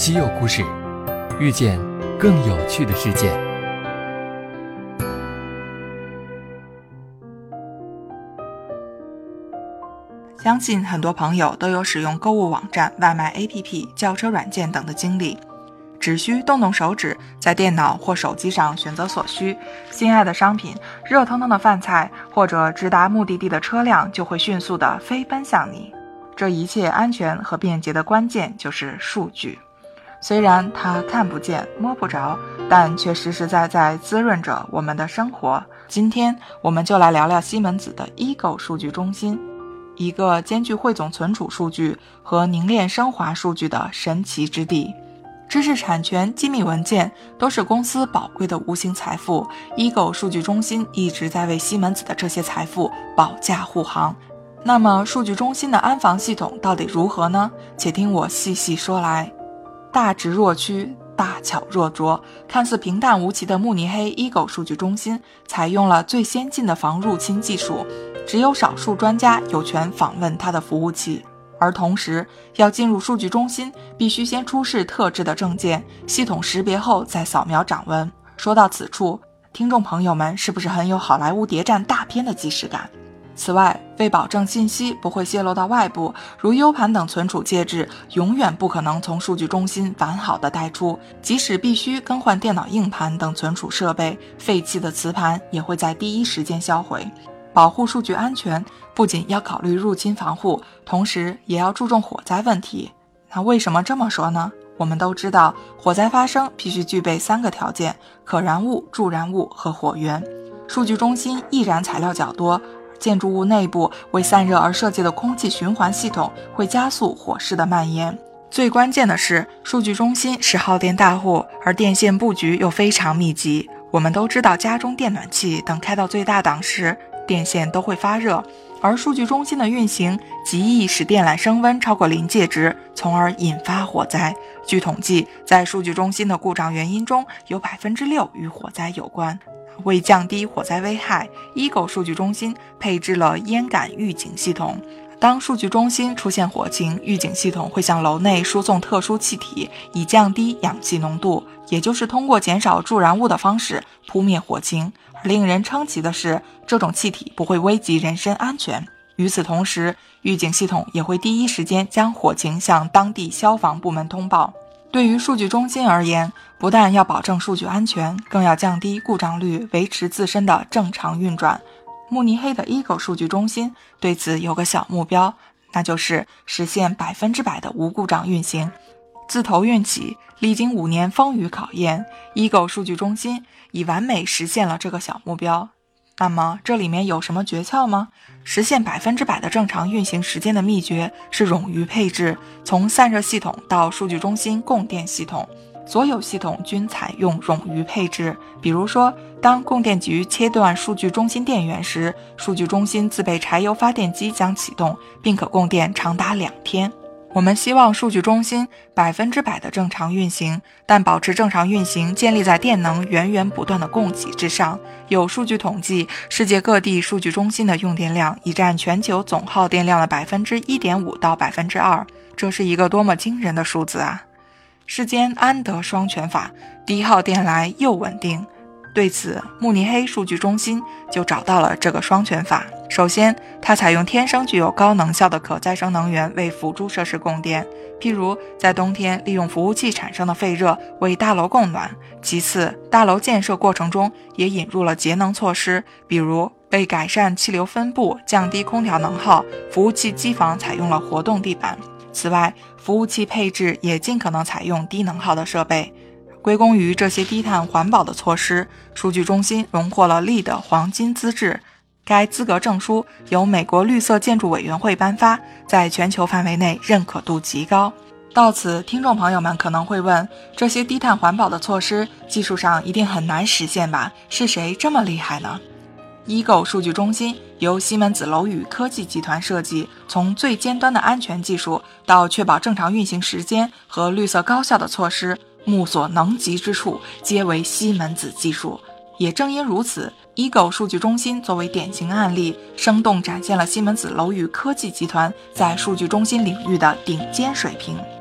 稀有故事，遇见更有趣的世界。 相信很多朋友都有使用购物网站、外卖 APP、叫车软件等的经历，只需动动手指，在电脑或手机上选择所需，心爱的商品、热腾腾的饭菜或者直达目的地的车辆就会迅速地飞奔向你。这一切安全和便捷的关键就是数据。虽然它看不见摸不着，但却实实在在滋润着我们的生活。今天我们就来聊聊西门子的 Eagle 数据中心，一个兼具汇总存储数据和凝练升华数据的神奇之地。知识产权、机密文件都是公司宝贵的无形财富， Eagle 数据中心一直在为西门子的这些财富保驾护航。那么数据中心的安防系统到底如何呢？且听我细细说来。大直若屈，大巧若拙，看似平淡无奇的慕尼黑 Eagle 数据中心采用了最先进的防入侵技术，只有少数专家有权访问它的服务器，而同时要进入数据中心必须先出示特制的证件，系统识别后再扫描掌纹。说到此处，听众朋友们是不是很有好莱坞谍战大片的即视感？此外，为保证信息不会泄露到外部，如 U 盘等存储介质永远不可能从数据中心完好的带出，即使必须更换电脑硬盘等存储设备，废弃的磁盘也会在第一时间销毁。保护数据安全不仅要考虑入侵防护，同时也要注重火灾问题。那为什么这么说呢？我们都知道，火灾发生必须具备3个条件：可燃物、助燃物和火源。数据中心易燃材料较多，建筑物内部为散热而设计的空气循环系统会加速火势的蔓延。最关键的是，数据中心是耗电大户，而电线布局又非常密集。我们都知道，家中电暖气等开到最大档时，电线都会发热，而数据中心的运行极易使电缆升温超过临界值，从而引发火灾。据统计，在数据中心的故障原因中有 6% 与火灾有关。为降低火灾危害， Eagle 数据中心配置了烟感预警系统。当数据中心出现火情，预警系统会向楼内输送特殊气体，以降低氧气浓度，也就是通过减少助燃物的方式扑灭火情。而令人称奇的是，这种气体不会危及人身安全。与此同时，预警系统也会第一时间将火情向当地消防部门通报。对于数据中心而言，不但要保证数据安全，更要降低故障率，维持自身的正常运转。慕尼黑的 Eagle 数据中心对此有个小目标，那就是实现100%的无故障运行。自投运起，历经5年风雨考验， Eagle 数据中心已完美实现了这个小目标。那么这里面有什么诀窍吗？实现100%的正常运行时间的秘诀是冗余配置，从散热系统到数据中心供电系统，所有系统均采用冗余配置。比如说，当供电局切断数据中心电源时，数据中心自备柴油发电机将启动，并可供电长达2天。我们希望数据中心100%的正常运行，但保持正常运行建立在电能源源不断的供给之上。有数据统计，世界各地数据中心的用电量已占全球总耗电量的 1.5% 到 2%， 这是一个多么惊人的数字啊！世间安得双全法，低耗电来又稳定。对此，慕尼黑数据中心就找到了这个双全法。首先，它采用天生具有高能效的可再生能源为辅助设施供电，譬如在冬天利用服务器产生的废热为大楼供暖。其次，大楼建设过程中也引入了节能措施，比如为改善气流分布、降低空调能耗，服务器机房采用了活动地板。此外，服务器配置也尽可能采用低能耗的设备。归功于这些低碳环保的措施，数据中心荣获了LEED黄金资质。该资格证书由美国绿色建筑委员会颁发，在全球范围内认可度极高。到此，听众朋友们可能会问，这些低碳环保的措施技术上一定很难实现吧？是谁这么厉害呢？Eagle 数据中心由西门子楼宇科技集团设计，从最尖端的安全技术到确保正常运行时间和绿色高效的措施，目所能及之处皆为西门子技术。也正因如此， Eagle 数据中心作为典型案例，生动展现了西门子楼宇科技集团在数据中心领域的顶尖水平。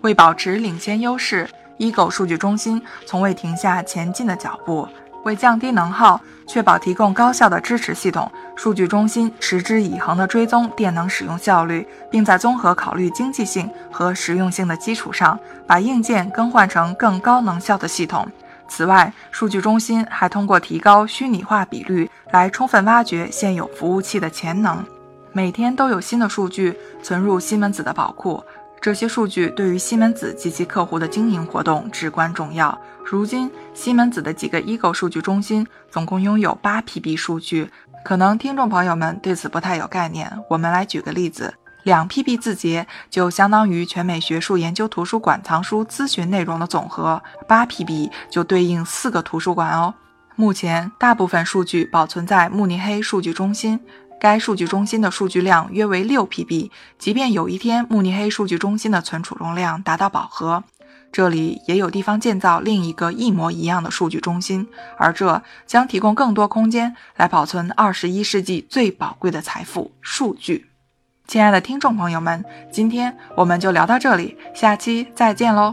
为保持领先优势，Eagle 数据中心从未停下前进的脚步。为降低能耗，确保提供高效的支持系统，数据中心持之以恒地追踪电能使用效率，并在综合考虑经济性和实用性的基础上，把硬件更换成更高能效的系统。此外，数据中心还通过提高虚拟化比率来充分挖掘现有服务器的潜能。每天都有新的数据存入西门子的宝库，这些数据对于西门子及其客户的经营活动至关重要。如今，西门子的几个 Eagle 数据中心总共拥有8PB 数据，可能听众朋友们对此不太有概念。我们来举个例子，2PB 字节就相当于全美学术研究图书馆藏书咨询内容的总和，8PB 就对应4个图书馆哦。目前，大部分数据保存在慕尼黑数据中心。该数据中心的数据量约为6PB， 即便有一天慕尼黑数据中心的存储容量达到饱和，这里也有地方建造另一个一模一样的数据中心，而这将提供更多空间来保存21世纪最宝贵的财富——数据。亲爱的听众朋友们，今天我们就聊到这里，下期再见喽。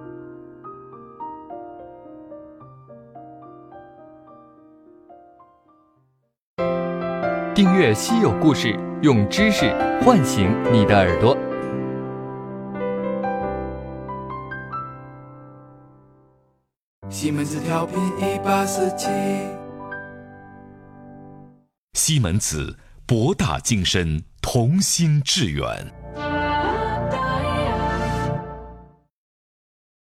订阅稀有故事，用知识唤醒你的耳朵。 西门子调频1847， 西门子博大精深，同心致远。